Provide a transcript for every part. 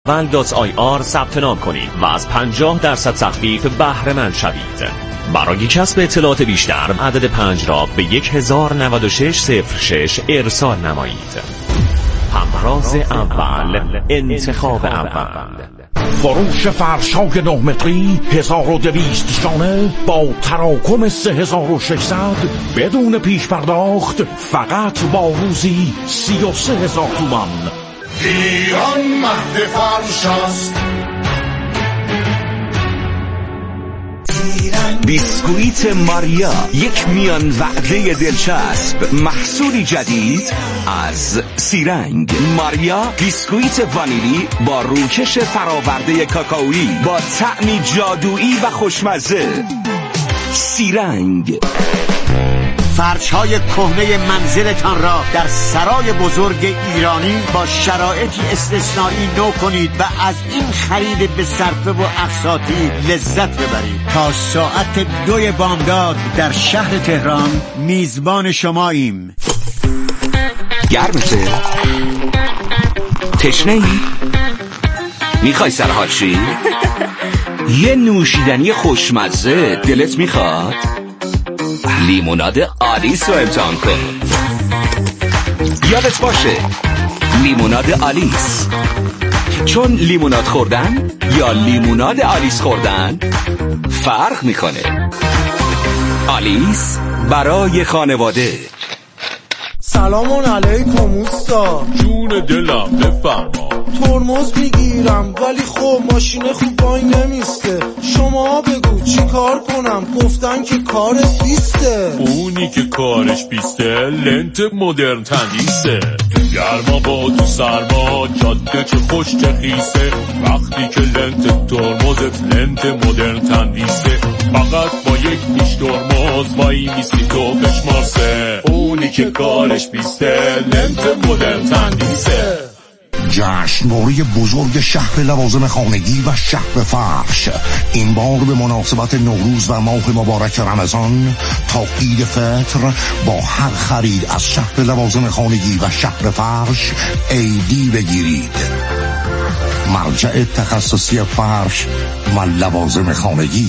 ول.ir ثبت نام کنید و از 50% تخفیف بهره مند شوید. برای کسب اطلاعات بیشتر عدد 5 را به 109606 ارسال نمایید. همراز اول، انتخاب اول. فروش فرش‌های 9 متری 1200 شانه با تراکم 3600 بدون پیش پرداخت، فقط با روزی 33,000 تومان. ایران مهد فرش است. بیسکویت ماریا، یک میان وعده دلچسب، محصولی جدید از سیرنگ. ماریا بیسکویت وانیلی با روکش فراورده کاکائویی با طعمی جادویی و خوشمزه. سیرنگ. فرش‌های کهنه منزلتان را در سرای بزرگ ایرانی با شرایطی استثنایی نو کنید و از این خرید به صرفه و اقساطی لذت ببرید. تا ساعت 2 بامداد در شهر تهران میزبان شماییم. گرمته؟ تشنه‌ای؟ میخوای سرحال شی؟ یه نوشیدنی خوشمزه دلت میخواد؟ لیموناد آلیس رو امتحان کن. یادت باشه لیموناد آلیس، چون لیموناد خوردن یا لیموناد آلیس خوردن فرق میکنه. آلیس برای خانواده. سلام علیکم اوستا. جون دلم بفرما. ترمز میگیرم ولی خب ماشین خوب وای نمیسته. شما بگو چی کار کنم؟ گفتن که کارت بیسته. اونی که کارش بیسته لنت مدرن تندیسه. گرما با تو سرما، جاده چه خوش چه خیسه. وقتی که لنت ترمزت لنت مدرن تندیسه، فقط با یک پیش ترمز وای میستی تو بشمارسه. اونی که کارش بیسته لنت مدرن تندیسه. جشنواره بزرگ شهر لوازم خانگی و شهر فرش، این بار به مناسبت نوروز و ماه مبارک رمضان تا عید فطر با هر خرید از شهر لوازم خانگی و شهر فرش ایدی بگیرید. مرجع تخصصی فرش و لوازم خانگی.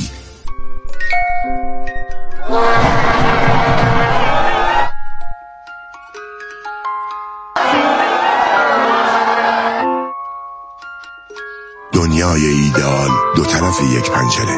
دنیای ایدئال دو طرف یک پنجره.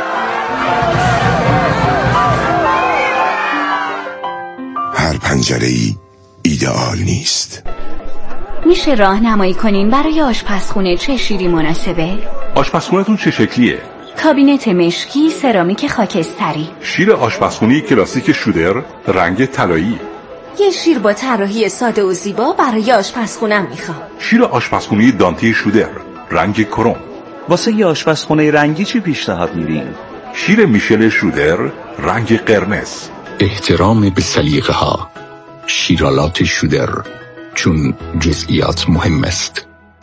هر پنجره‌ای ایدئال نیست. میشه راهنمایی کنین برای آشپزخونه چه شیری مناسبه؟ آشپزخونه‌تون چه شکلیه؟ کابینت مشکی، سرامیک خاکستری. شیر آشپزخونه کلاسیک شودر، رنگ طلایی. یه شیر با طراحی ساده و زیبا برای آشپزخونه‌م میخوام. شیر آشپزخونه دانته شودر، رنگ کرم. واسه یه آشپزخونه رنگی چی پیشنهاد میدین؟ شیر میشل شودر، رنگ قرمز. احترام به سلیقه ها. شیرالات شودر، چون جزئیات مهم است.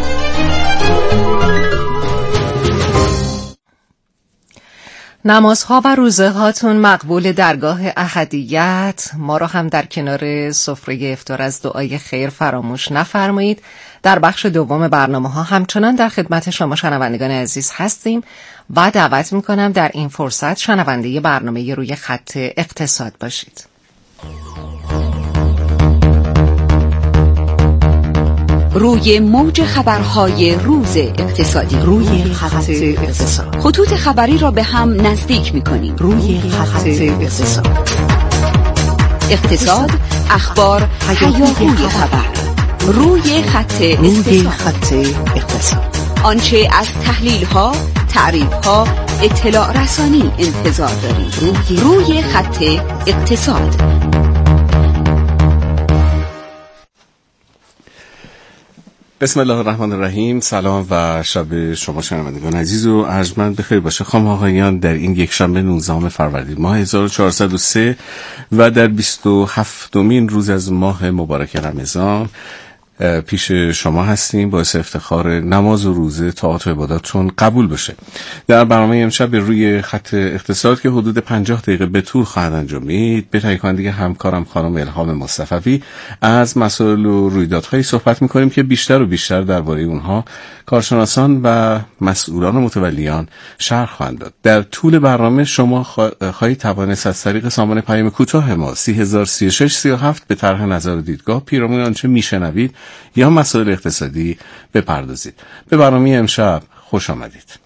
نمازها و روزه هاتون مقبول درگاه احدیت. ما رو هم در کنار سفره افطار از دعای خیر فراموش نفرمایید. در بخش دوم برنامه ها همچنان در خدمت شما شنوندگان عزیز هستیم و دعوت میکنم در این فرصت شنونده برنامه روی خط اقتصاد باشید. روی موج خبرهای روز اقتصادی، روی خط اقتصاد. خطوط خبری را به هم نزدیک می‌کنیم. روی خط اقتصاد. اقتصاد، اخبار، هیاهوی خبر. روی خط اقتصاد. آنچه از تحلیل‌ها، تعریف‌ها، اطلاع رسانی انتظار داریم. روی خط اقتصاد. بسم الله الرحمن الرحیم. سلام و شب شما شنوندگان عزیز و ارجمند بخیر باشه. خانم آقایان، در این یک شنبه 19 فروردین ماه 1403 و در 27مین روز از ماه مبارک رمضان پیش شما هستیم. باعث افتخار نماز و روزه طاعات و عباداتتون قبول بشه. در برنامه امشب به روی خط اقتصاد که حدود 50 دقیقه به طول خواهد انجامید، به تهیه کننده همکارم خانم الهام مصطفی از مسائل و رویدادهایی صحبت می‌کنیم که بیشتر و بیشتر درباره اونها کارشناسان و مسئولان و متولیان شرح خواهند داد. در طول برنامه شما خواهید توانست از طریق سامان پیام کوتاه ما 303637 به طرح نظر و دیدگاه پیرامون آنچه میشنوید یا مسائل اقتصادی بپردازید. به برنامه امشب خوش آمدید.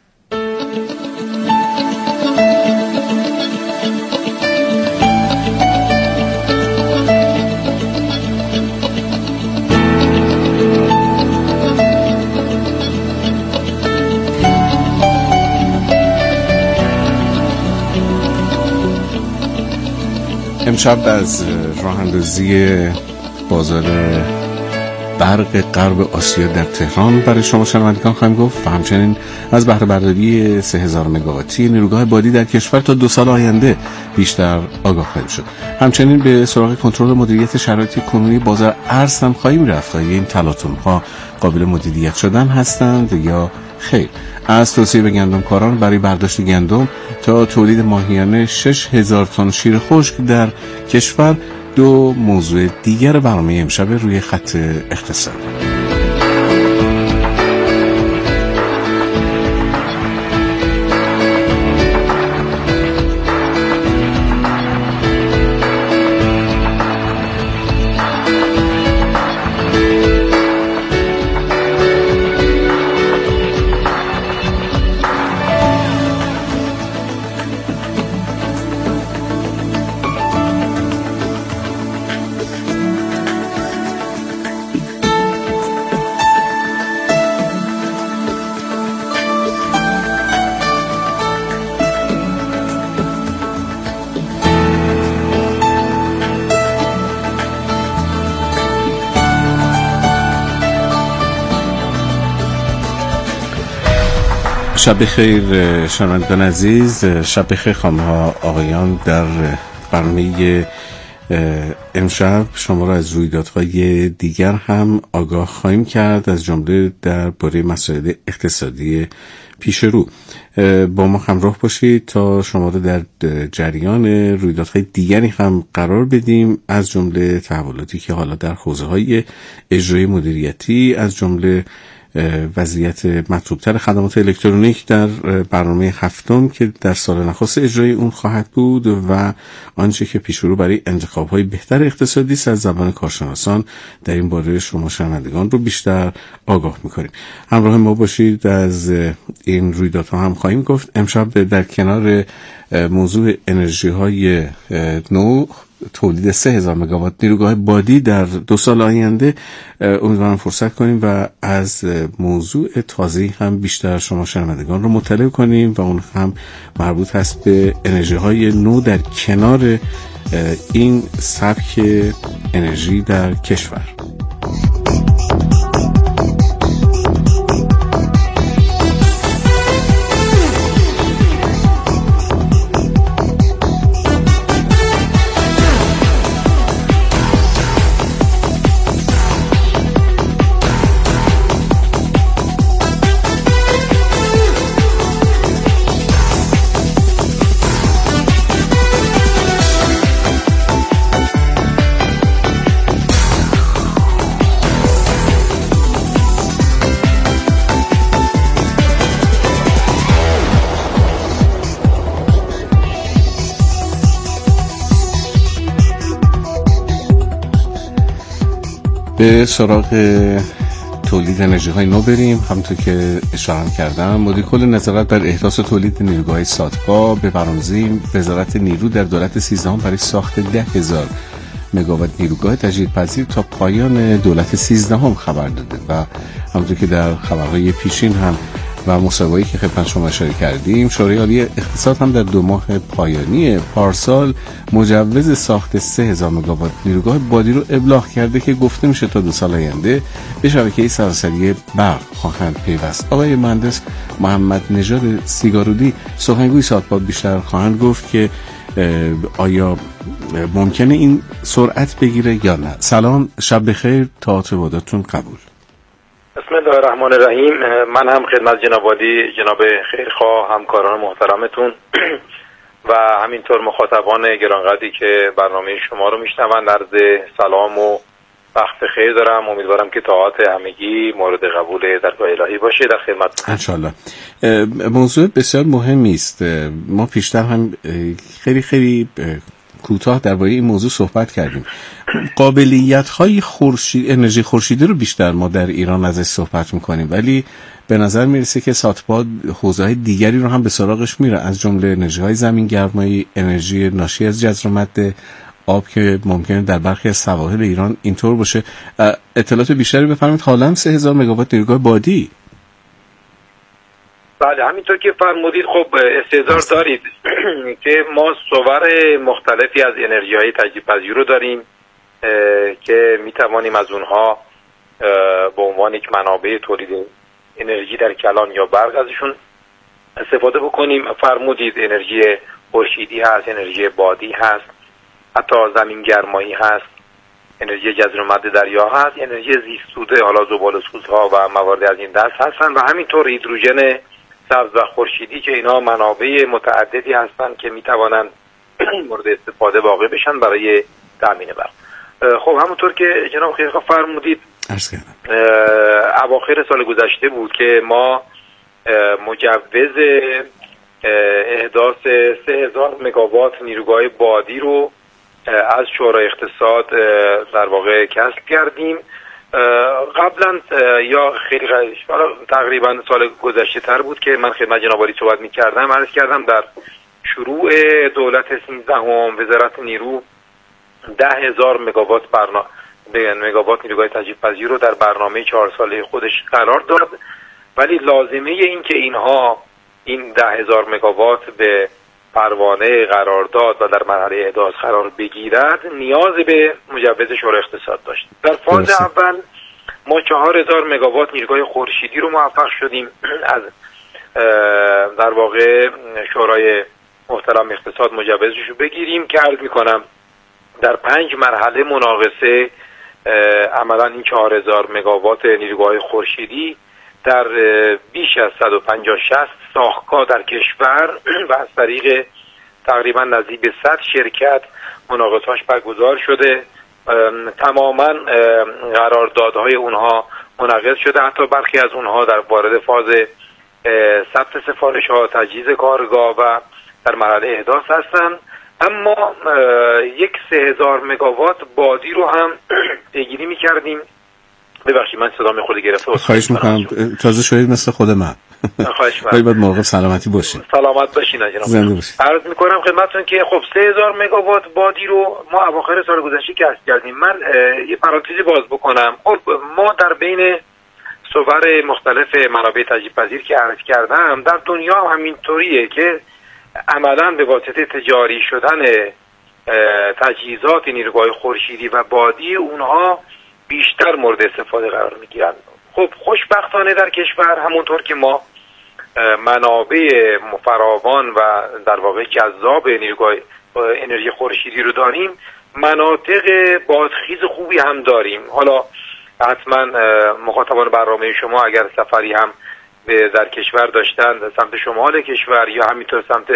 امشب از راه اندازی بازار برق غرب آسیا در تهران برای شما شنوندگان خواهیم گفت و همچنین از بهره برداری 3000 مگاواتی نیروگاه بادی در کشور تا 2 سال آینده بیشتر آگاه خواهیم شد. همچنین به سراغ کنترل مدیریت شرایط کنونی بازار ارز هم خواهیم رفت تا این تلاطم‌ها قابل مدیریت شدن هستند یا خیر. از توصیه به گندمکاران برای برداشت گندم تا تولید ماهیانه 6000 تن شیر خشک در کشور، دو موضوع دیگر برنامه امشب روی خط اقتصاد. شب بخیر شنوندگان عزیز، شب بخیر خانم ها آقایان. در برنامه امشب شما را از رویدادهای دیگر هم آگاه خواهیم کرد، از جمله درباره مسائل اقتصادی پیش رو. با ما همراه باشید تا شما را در جریان رویدادهای دیگری هم قرار بدیم، از جمله تحولاتی که حالا در حوزه‌های اجرایی مدیریتی، از جمله وضعیت مطلوبتر خدمات الکترونیک در برنامه هفتم که در سال نخست اجرای اون خواهد بود و آنچه که پیش رو برای انتخاب‌های بهتر اقتصادی است از زبان کارشناسان در این باره شما شنوندگان رو بیشتر آگاه می‌کنیم. همراه ما باشید. از این رویدادها هم خواهیم گفت. امشب در کنار موضوع انرژی‌های نو، تولید 3000 مگاوات نیروگاه بادی در 2 سال آینده، امیدوارم فرصت کنیم و از موضوع تازه‌ای هم بیشتر شما شنوندگان رو مطلع کنیم و اون هم مربوط هست به انرژی‌های نو در کنار این سبک انرژی در کشور. به سراغ تولید انرژی های نو بریم. همونطور که اشاره کردم، مدیر کل نظارت بر احداث تولید نیروگاه سادپا به برنامه‌ریزی وزارت نیرو در دولت 13 برای ساخت 10,000 مگاوات نیروگاه تجدیدپذیر تا پایان دولت 13 خبر داده و همونطور که در خبرهای پیشین هم و مصاحبه‌ای که خدمت شما اشاره کردیم، شورای عالی اقتصاد هم در 2 ماه پایانی پارسال مجوز ساخت 3000 مگاوات نیروگاه بادی رو ابلاغ کرده که گفته میشه تا 2 سال آینده به شبکه سراسری برق خواهند پیوست. آقای مهندس محمد نژاد سیگارودی، سخنگوی سادپا، بیشتر خواهند گفت که آیا ممکنه این سرعت بگیره یا نه؟ سلام، شب بخیر، تئاتر باداتون قبول. بسم الله الرحمن الرحیم. من هم خدمت جناب عالی، جناب خیرخواه، همکاران محترمتون و همینطور مخاطبان گرانقدری که برنامه شما رو میشنوند عرض سلام و وقت خیر دارم. امیدوارم که طاعات همگی مورد قبول درگاه الهی باشه. در خدمتتون انشالله. موضوع بسیار مهمی است. ما پیشتر هم خیلی کوتاه درباره این موضوع صحبت کردیم. قابلیت‌های انرژی خورشیدی رو بیشتر ما در ایران ازش صحبت می‌کنیم، ولی به نظر میرسه که ساتپاد حوزه‌های دیگری رو هم به سراغش میره، از جمله انرژی‌های زمین‌گرمایی، انرژی ناشی از جذر ماده آب که ممکنه در برخی از سواحل ایران اینطور باشه. اطلاعات بیشتری بفرمایید. حالا 3000 مگاوات نیروگاه بادی. بله، همینطور که فرمودید. خب استعداد دارید که ما صور مختلفی از انرژی‌های تجدیدپذیر رو داریم که میتوانیم از اونها به عنوان یک منابع تولید انرژی در کلان یا برق ازشون استفاده بکنیم. فرمودید انرژی خورشیدی هست، انرژی بادی هست، حتی زمین گرمایی هست، انرژی جذر ماده دریا هست، انرژی زیستوده، حالا زباله‌سوزها و موارد از این دست هستن و همینطور هیدروژن سبز و خورشیدی که اینا منابع متعددی هستند که میتوانند مورد استفاده واقع بشن برای تامین برق. خب همونطور که جناب خیرخواه فرمودید، اواخر سال گذشته بود که ما مجوز احداث 3000 مگاوات نیروگاه بادی رو از شورای اقتصاد در واقع کسب کردیم. قبلا یا خیلی تقریبا سال گذشته تر بود که من خدمت جناب عالی صحبت می‌کردم، عرض کردم در شروع دولت 13 وزارت نیرو 10,000 مگاوات مگاوات نیروگاه تجدیدپذیر رو در برنامه 4 ساله خودش قرار داد، ولی لازمه این که این 10,000 مگاوات به پروانه قرارداد و در مرحله احداث قرار بگیرد نیاز به مجوز شورای اقتصاد داشت. در فاز اول ما 4,000 مگاوات نیروگاه خورشیدی رو موفق شدیم از در واقع شورای محترم اقتصاد مجوزش رو بگیریم که عرض میکنم در 5 مرحله مناقصه عملا این 4,000 مگاوات نیروگاه خورشیدی در بیش از 150-160 ساختگاه در کشور و از طریق تقریبا نزدیک به 100 شرکت مناقصه‌اش برگزار شده. تماما قراردادهای اونها منعقد شده، حتی برخی از اونها در وارد فاز ثبت سفارش‌ها، تجهیز کارگاه و در مرحله احداث هستن. اما یک 3000 مگاوات بادی رو هم پیگیری می‌کردیم. ببخشید من صدام خود گرفته. خواهش می‌کنم، تازه شوید مثل خود من. خواهش می‌کنم. باید موقع سلامتی باشین. سلامت باشین جناب. زنده باشین. عرض می‌کنم خدمتتون که خب 3000 مگاوات بادی رو ما اواخر سال گذشته کسب کردیم. من یه پرانتزی باز بکنم. خب ما در بین صور مختلف منابع تجدیدپذیر که عرض کردم در دنیا هم همینطوریه که عملاً به واسطه تجاری شدن تجهیزات نیروگاه خورشیدی و بادی اونها بیشتر مورد استفاده قرار میگیرن. خب خوشبختانه در کشور همونطور که ما منابع فراوان و در واقع جذاب نیروگاه انرژی خورشیدی رو داریم، مناطق بادخیز خوبی هم داریم. حالا حتما مخاطبان برنامه شما اگر سفری هم در کشور داشتن سمت شمال کشور یا همینطور سمت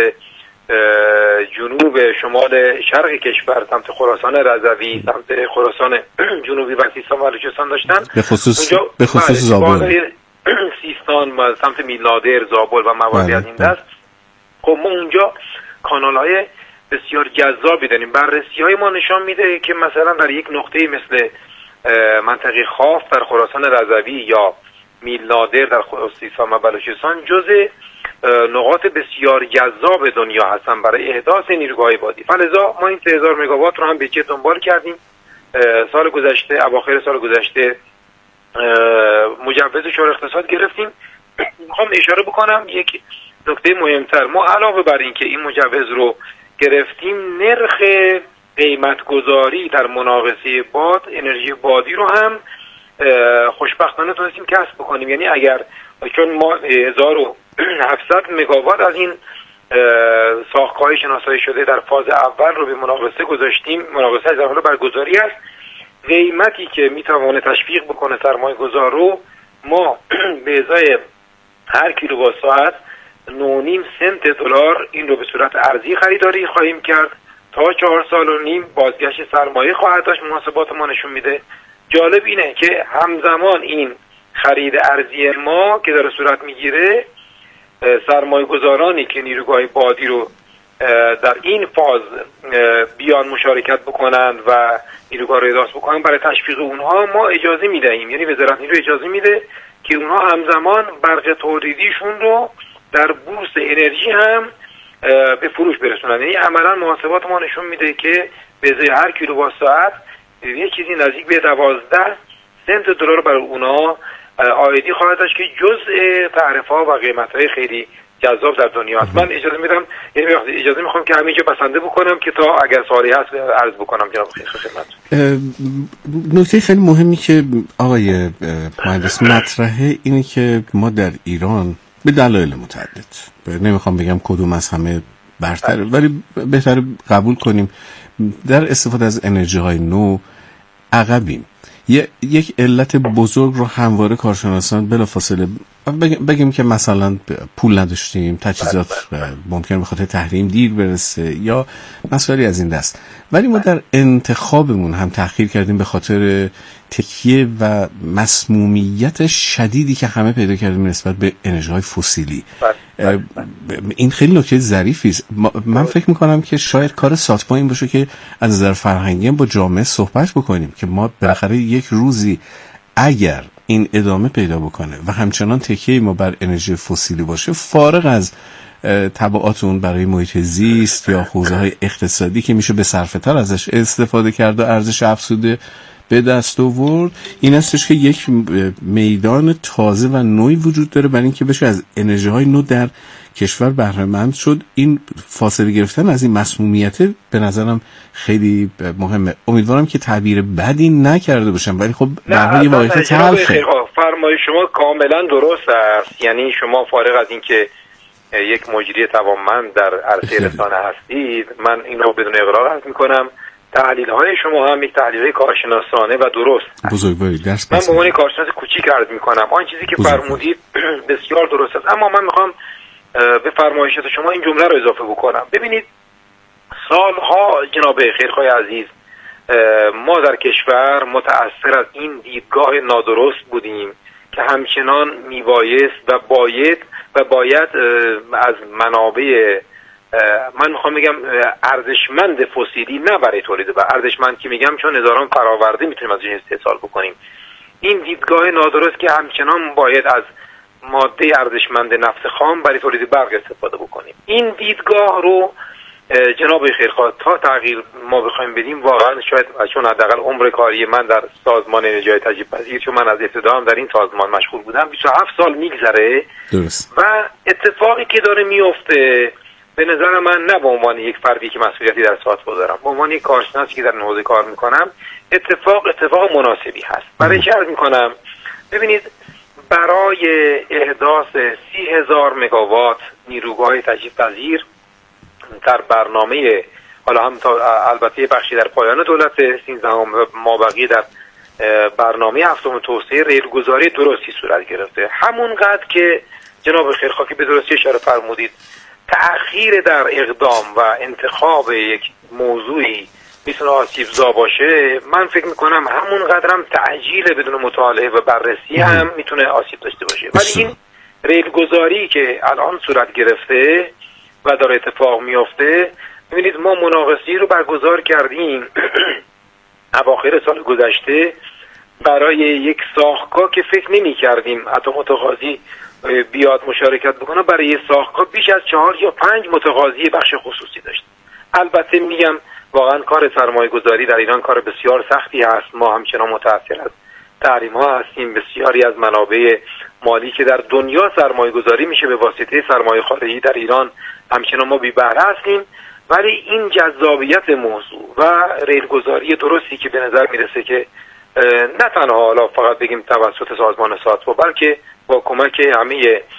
جنوب شمال شرق کشور، سمت خراسان رضوی، سمت خراسان جنوبی و سیستان و بلوچستان داشتن، به خصوص زابل، سیستان و سمت میلنادر، زابل و مواردی از این دست. خب ما اونجا کانال‌های بسیار جذابی داریم. بررسی‌های ما نشان میده که مثلا در یک نقطه مثل منطقه خاف در خراسان رضوی یا میلنادر در سیستان و بلوچستان جزء نقاط بسیار جذاب دنیا هستن برای احداث نیروگاه بادی. فلذا ما این 3000 مگاوات رو هم به جد دنبال کردیم. سال گذشته، اواخر سال گذشته مجوز شورای اقتصاد گرفتیم. میخوام اشاره بکنم یک نکته مهمتر، ما علاوه بر این که این مجوز رو گرفتیم، نرخ قیمت گذاری در مناقصه باد انرژی بادی رو هم خوشبختانه تونستیم کسب بکنیم. یعنی اگر چون ما 1700 مگاوات از این ساخت‌های شناسایی شده در فاز اول رو به مناقصه گذاشتیم. مناقصه در حال برگزاری است. قیمتی که میتونه تشویق بکنه سرمایه‌گذار رو ما به ازای هر کیلووات ساعت 9.5 سنت دلار این رو به صورت ارزی خریداری خواهیم کرد. تا 4.5 سال بازگشت سرمایه خواهد داشت. محاسبات ما نشون میده. جالب اینه که همزمان این خرید ارزی ما که داره صورت میگیره، سرمایه گذارانی که نیروگاه بادی رو در این فاز بیان مشارکت بکنند و نیروگاه رو احداث بکنند، برای تشویق اونها ما اجازه میدهیم، یعنی وزارت نیرو اجازه میده که اونها همزمان برق تولیدیشون رو در بورس انرژی هم به فروش برسونن. یعنی عملا محاسبات ما نشون میده که به ازای هر کیلووات ساعت یه چیزی نزدیک به 12 سنت دلار برای اونها عایدی خواهد داشت که جزء تعرفه‌ها و قیمت‌های خیلی جذاب در دنیا است. من اجازه میدم، یعنی اجازه میخوام که همینجا بسنده بکنم که تا اگر سوالی هست عرض بکنم جناب خیلی خدمت. نکته خیلی مهمی که آقای مهندس مطرحه اینه که ما در ایران به دلایل متعدد، نمیخوام بگم کدوم از همه برتره، ولی بهتر قبول کنیم در استفاده از انرژی های نو عقبیم. یک علت بزرگ رو همواره کارشناسان بلافاصله بگیم که مثلا پول نداشتیم، تجهیزات ممکن به خاطر تحریم دیر برسه یا مسائلی از این دست، ولی ما در انتخابمون هم تأخیر کردیم به خاطر تکیه و مسمومیت شدیدی که همه پیدا کردیم نسبت به انرژی‌های فسیلی. این خیلی نکته ظریفی است. من فکر میکنم که شاید کار ساتما این باشه که از نظر فرهنگی با جامعه صحبت بکنیم که ما بالاخره یک روزی اگر این ادامه پیدا بکنه و همچنان تکیه ما بر انرژی فسیلی باشه، فارغ از تبعات اون برای محیط زیست یا حوزه‌های اقتصادی که میشه به صرفه‌تر ازش استفاده کرد و ارزش افزوده به دست آورد، این هستش که یک میدان تازه و نوعی وجود داره برای اینکه بشه از انرژی‌های نو در کشور بهره مند شد. این فاصله گرفتن از این مسمومیت به نظرم خیلی مهمه. امیدوارم که تعبیر بدی نکرده باشم، ولی خب در حال واقعیت تلخه. فرمایش شما کاملا درست است. یعنی شما فارغ از اینکه یک مجری توانمند در عرصه رسانه هستید، من این رو بدون اغراق عرض می‌کنم، تحلیل‌های شما هم یک تحلیل کارشناسانه و درست. بزرگواری درس من به عنوان کارشناس کوچیک عرض می‌کنم آن چیزی که فرمودید بسیار درست است، اما من می‌خوام به فرمایشات شما این جمله رو اضافه بکنم. ببینید سالها جناب خیرخواه عزیز ما در کشور متأثر از این دیدگاه نادرست بودیم که همچنان میبایست و باید از منابع، من میخوام بگم ارزشمند فسیلی، نه برای تولید و ارزشمند که میگم چون هزاران فراورده میتونیم از این استحصال بکنیم، این دیدگاه نادرست که همچنان باید از ماده ارزشمند نفت خام برای تولید برق استفاده بکنیم. این دیدگاه رو جناب خیرخواه تا تغییر ما بخوایم بدیم، واقعا شاید چون حداقل عمر کاری من در سازمان انرژی تجدید پذیر، چون من از ابتدا هم در این سازمان مشغول بودم، 27 سال میگذره و اتفاقی که داره میفته به نظر من نه به عنوان یک فردی که مسئولیتی در ساتما دارم، به عنوان یک کارشناسی که در این حوزه کار میکنم، اتفاق مناسبی هست. برای چه عرض میکنم؟ ببینید برای احداث 30,000 مگاوات نیروگاه تجدیدپذیر در برنامه، حالا هم البته بخشی در پایان دولت 13 مابقی در برنامه هفتم توسعه ریلگذاری درستی صورت گرفته. همونقدر که جناب خیرخواه به درستی اشاره فرمودید تأخیر در اقدام و انتخاب یک موضوعی میتونه آسیبزا باشه، من فکر میکنم همونقدر هم تعجیل بدون مطالعه و بررسی هم میتونه آسیب داشته باشه. ولی این ریلگذاری که الان صورت گرفته و داره اتفاق میفته، ببینید ما مناقصه‌ای رو برگزار کردیم اواخر سال گذشته برای یک ساختگاه که فکر نمی کردیم حتی متقاضی بیاد مشارکت بکنه. برای یک ساختگاه بیش از 4 یا 5 متقاضی بخش خصوصی داشت. البته میگم واقعا کار سرمایه گذاری در ایران کار بسیار سختی هست. ما همچنان متأثر از تحریم ها هستیم. بسیاری از منابع مالی که در دنیا سرمایه گذاری میشه به واسطه سرمایه خارجی در ایران همچنان ما بی بهره هستیم. ولی این جذابیت موضوع و ریلگذاری درستی که به نظر میرسه که نه تنها حالا فقط بگیم توسط سازمان ساتما، بلکه با کمک همه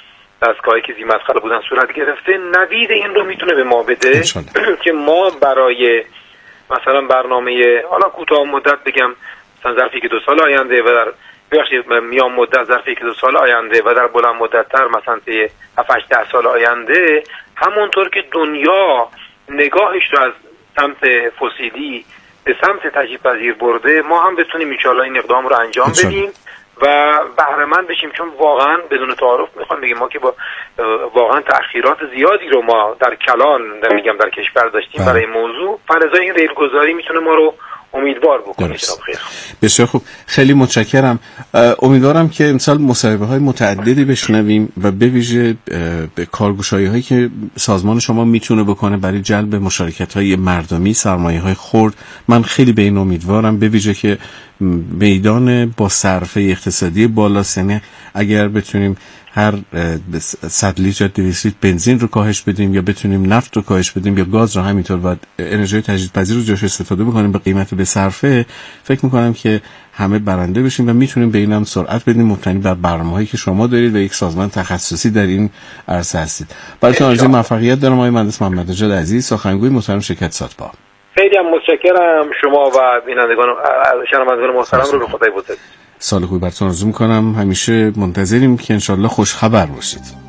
دستگاهی که ذی‌مسخره بودن صورت گرفته نوید این رو میتونه به ما بده که ما برای مثلا برنامه حالا کوتاه مدت بگم مثلا ظرف 1-2 سال آینده و در میان مدت ظرف 1-2 سال آینده و در بلند مدت تر مثلا 7-8-10 سال آینده، همونطور که دنیا نگاهش رو از سمت فسیلی به سمت تجدیدپذیر برده، ما هم بتونیم ان شاءالله این اقدام رو انجام بدیم و بهره مند بشیم. چون واقعا بدون تعارف میخوام بگیم ما که با واقعا تأخیرات زیادی رو ما در کلان در کشور داشتیم برای موضوع، فلزای این ریلگذاری میتونه ما رو امیدوار بکنه. بسیار خوب، خیلی متشکرم. امیدوارم که امسال مصاحبه‌های متعددی بشنویم و به ویژه به کارگشایی‌هایی که سازمان شما میتونه بکنه برای جلب مشارکت‌های مردمی، سرمایه‌های خرد. من خیلی به این امیدوارم، به ویژه که میدان با صرفه اقتصادی بالا، یعنی اگر بتونیم هر 100 لیتر 200 لیتر بنزین رو کاهش بدیم یا بتونیم نفت رو کاهش بدیم یا گاز رو همینطور و انرژی تجدیدپذیر رو جاش استفاده بکنیم به قیمت به صرفه، فکر میکنم که همه برنده بشیم و میتونیم به اینم سرعت بدیم مبتنی بر برنامه‌هایی که شما دارید و یک سازمان تخصصی در این عرصه هستید. براتون آرزوی موفقیت دارم آقای مهندس محمد نژاد عزیز، سخنگوی محترم شرکت ساتپا. خیلی هم متشکرم. شما و بینندگان شنوندگان محترم رو به خدای بزرگ. سال خوبی براتون آرزو میکنم. همیشه منتظریم که انشالله خوش خبر باشید.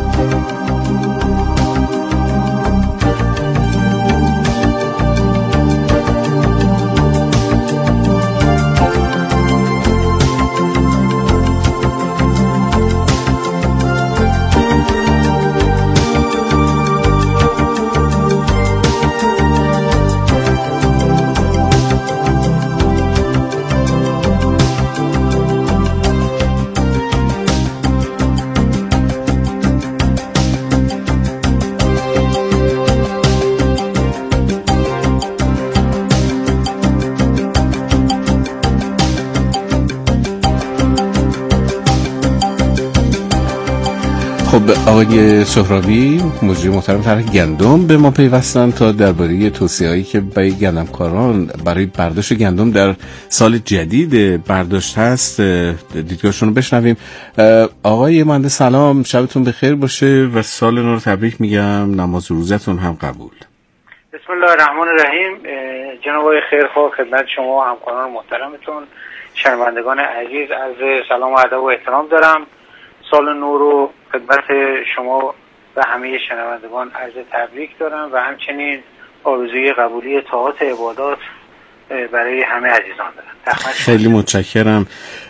خب آقای سهرابی مجری محترم طرح گندم به ما پیوستن تا درباره توصیه‌هایی که برای گندمکاران برای برداشت گندم در سال جدید برداشت هست دیدگاهشون رو بشنویم. آقای مهندس سلام، شبتون بخیر باشه و سال نو رو تبریک میگم، نماز و روزتون هم قبول. بسم الله الرحمن الرحیم. جناب آقای خیرخواه، خدمت شما و همکاران محترمتون، شنوندگان عزیز، عرض سلام و ادب و احترام دارم. سال نو رو خدمت شما و همه شنوندگان عرض تبریک دارم و همچنین آرزوی قبولی طاعات عبادات برای همه عزیزان دارم. خیلی متشکرم.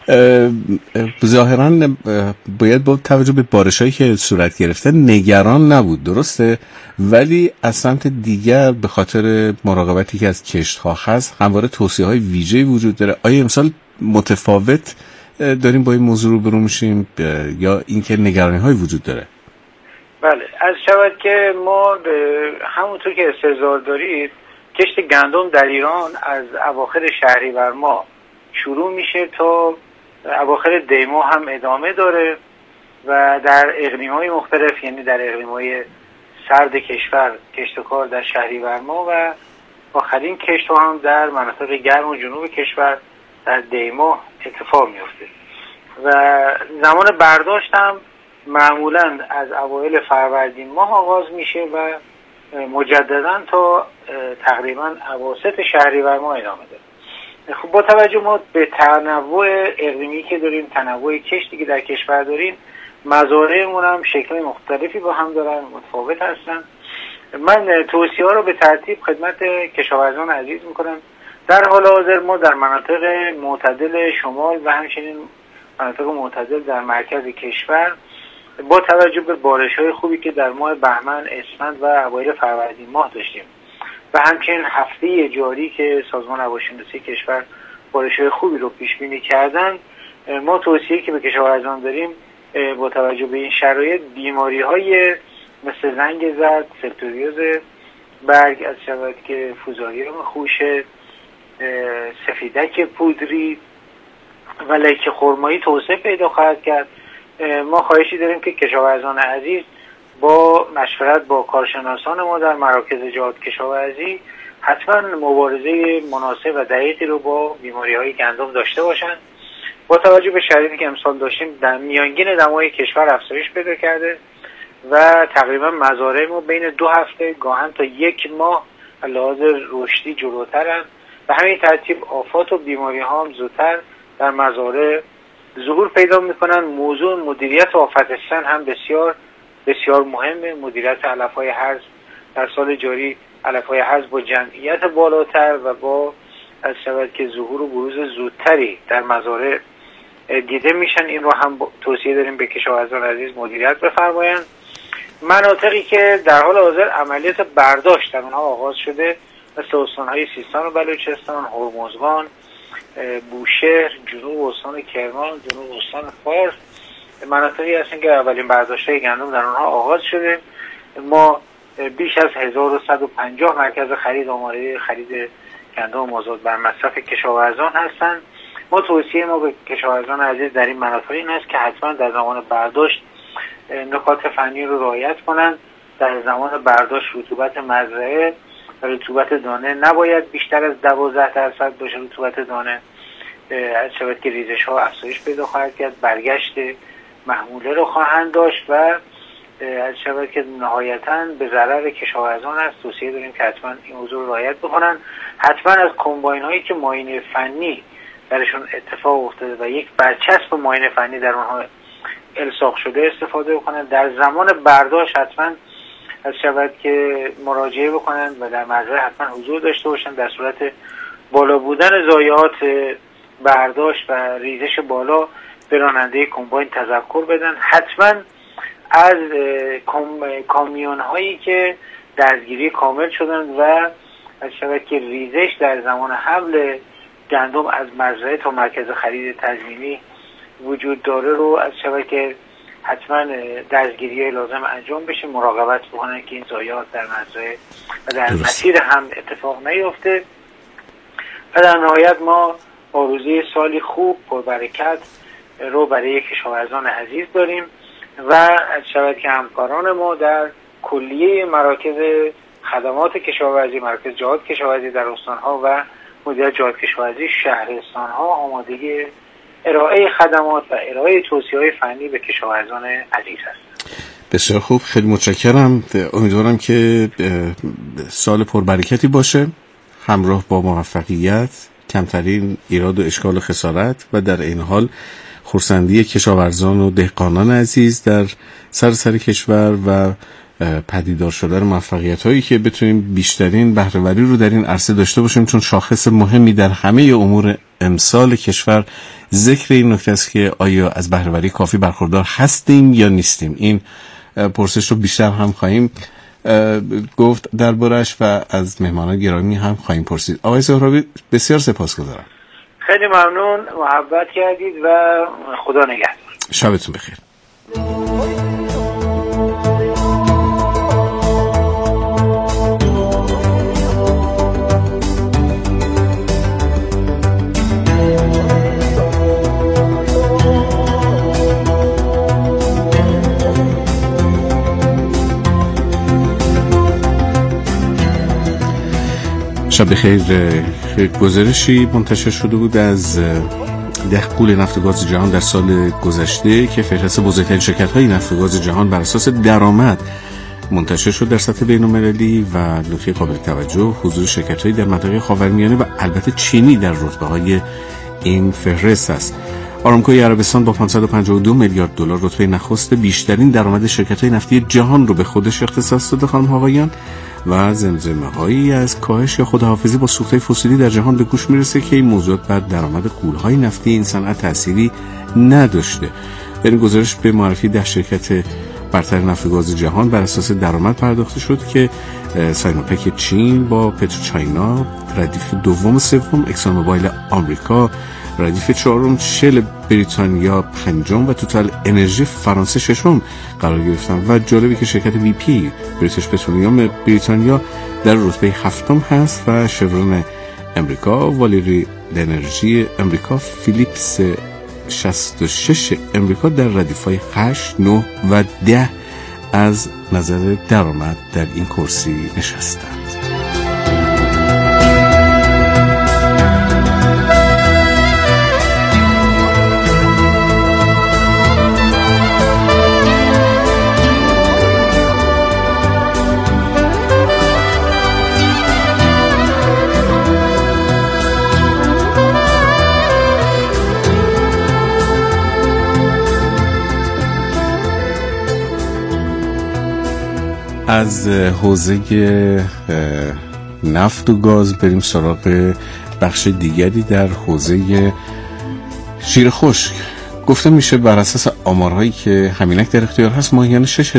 ظاهراً باید با توجه به بارشایی که صورت گرفته نگران نبود، درسته؟ ولی از سمت دیگر به خاطر مراقبتی که از کشت‌ها هست همواره توصیه‌های ویژه‌ای وجود داره. آیا امسال متفاوت داریم با این موضوع روبرو میشیم یا اینکه نگرانی‌های وجود داره؟ بله، از شود که ما همونطور که استحضار دارید کشت گندم در ایران از اواخر شهریور ماه شروع میشه تا اواخر دی ماه هم ادامه داره و در اقلیم‌های مختلف، یعنی در اقلیم‌های سرد کشور کشتکار در شهریور ماه و آخرین کشت هم در مناطق گرم و جنوب کشور در دی ماه اتفاق میفته و زمان برداشت هم معمولاً از اوایل فروردین ماه آغاز میشه و مجددا تا تقریبا اواسط شهریور ماه ادامه داره. خب با توجه ما به تنوع اقلیمی که داریم، تنوع کشتی که در کشور داریم، مزارعمون هم شکل مختلفی با هم دارن، متفاوت هستن. من توصیه ها رو به ترتیب خدمت کشاورزان عزیز میکنم. در حال حاضر ما در مناطق معتدل شمال و همچنین مناطق معتدل در مرکز کشور با توجه به بارش‌های خوبی که در ماه بهمن، اسفند و اوایل فروردین ماه داشتیم و همچنین هفته جاری که سازمان هواشناسی کشور بارش‌های خوبی رو پیش بینی کردن، ما توصیه‌ای که به کشاورزان داریم با توجه به این شرایط بیماری‌های مثل زنگ زرد، سپتوریوز برگ، از شبت که فوزاریوم خوشه، سفیدک پودری و لیک خرمایی توسعه پیدا خواهد کرد. ما خواهشی داریم که کشاورزان عزیز با مشورت با کارشناسان ما در مراکز جهاد کشاورزی حتما مبارزه مناسب و دقیقی رو با بیماری‌های گندم داشته باشند. با توجه به شرایطی که امسال داشتیم در میانگین دمای کشور افزایش پیدا کرده و تقریبا مزارع ما بین 2 هفته گاهن تا 1 ماه لحاظ رشدی جلوترن و همین ترتیب آفات و بیماری ها هم زودتر در مزارع ظهور پیدا میکنن. موضوع مدیریت آفت سن هم بسیار بسیار مهمه. مدیریت علف‌های هرز در سال جاری، علف‌های هرز با جمعیت بالاتر و با از شود که ظهور و بروز زودتری در مزارع دیده میشن، این رو هم توصیه داریم به کشاورزان عزیز مدیریت بفرمایند. مناطقی که در حال حاضر عملیات برداشت در اونها آغاز شده مثل استان‌های سیستان و بلوچستان، هرمزگان، بوشهر، جنوب استان کرمان، جنوب استان فارس، مناطقی هستن که اولین برداشت‌های گندم در اونها آغاز شده. ما بیش از 1150 مرکز خرید آماده خرید گندم آزاد بر مصرف کشاورزان هستند. ما توصیه ما به کشاورزان عزیز در این مناطق این است که حتما در زمان برداشت نکات فنی رو رعایت کنند. در زمان برداشت رطوبت مزرعه، رطوبت دانه نباید بیشتر از 12% باشه. رطوبت دانه از شود که ریزش ها افزایش پیدا خواهد کرد، برگشت محموله رو خواهند داشت و از شود که نهایتاً به ضرر کشاورزان است. توصیه داریم که حتما این موضوع رو رعایت بکنن. حتما از کمباین هایی که معاینه فنی درشون اتفاق افتاده و یک برچسب معاینه فنی در اونها الصاق شده استفاده بکنن. در زمان برداشت حتما از شود که مراجعه بکنن و در مزرعه حتما حضور داشته باشن. در صورت بالا بودن ضایعات برداشت و ریزش بالا به راننده کمباین تذکر بدن. حتما از کامیون هایی که دستگیری کامل شدن و از شود که ریزش در زمان حمل گندم از مزرعه تا مرکز خرید تضمینی وجود داره رو از شود که حتما دستگیری لازم انجام بشه، مراقبت بکنن که این ضایعات در مزرعه و در مسیر هم اتفاق نیفته. و در نهایت ما آرزوی سالی خوب پربرکت رو برای کشاورزان عزیز داریم و از شود که همکاران ما در کلیه مراکز خدمات کشاورزی، مراکز جهاد کشاورزی در استانها و مدیریت جهاد کشاورزی شهرستانها آمادگی ارائه خدمات و ارائه توصیه‌های فنی به کشاورزان عزیز هست. بسیار خوب، خیلی متشکرم. امیدوارم که سال پربرکتی باشه، همراه با موفقیت، کمترین ایراد و اشکال و خسارت و در این حال خرسندی کشاورزان و دهقانان عزیز در سراسر کشور و پدیدار شدن موفقیت هایی که بتونیم بیشترین بهره‌وری رو در این عرصه داشته باشیم، چون شاخص مهمی در همه امور امسال کشور ذکر این نکته است که آیا از بهره‌وری کافی برخوردار هستیم یا نیستیم. این پرسش رو بیشتر هم خواهیم گفت دربارش و از مهمانان گرامی هم خواهیم پرسید. آقای زهرابی بسیار سپاسگزارم. خیلی ممنون، محبت کردید و خدا نگهدار. شبتون بخیر. شب بخیر. گزارشی منتشر شده بود از دهقول نفت و گاز جهان در سال گذشته که فهرست بزرگترین شرکت‌های نفت و گاز جهان بر اساس درآمد منتشر شد در سطح بین‌المللی و نکته قابل توجه حضور شرکت‌هایی در منطقه خاورمیانه و البته چینی در رتبه‌های این فهرست است. آرامکوی عربستان با 552 میلیارد دلار رتبه نخست بیشترین درآمد شرکت‌های نفتی جهان رو به خودش اختصاص داده. خانم آقایان، و زمزمه‌هایی از کاهش یا خداحافظی با سوخت‌های فسیلی در جهان به گوش میرسه که این موضوعات بر درآمد غول‌های نفتی این صنعت تأثیری نداشته. در این گزارش به معرفی 10 شرکت برتر نفت و گاز جهان بر اساس درآمد پرداخته شد که ساینوپک چین با پتروچاینا ردیف دوم و سوم، اکسون موبایل آمریکا ردیف چهارم، شل بریتانیا پنجم و توتال انرژی فرانسه ششم قرار گرفتن و جالبی که شرکت بی پی بریتیش پترولیوم بریتانیا در رتبه هفتم هست و شورون امریکا، والیری انرژی امریکا، فیلیپس 66 امریکا در ردیف‌های 8، 9 و 10 از نظر درآمد در این کرسی نشستند. از حوزه نفت و گاز بریم سراغ بخش دیگری در حوزه شیر خشک. گفته میشه بر اساس آمارهایی که همینک در اختیار هست ماهیانه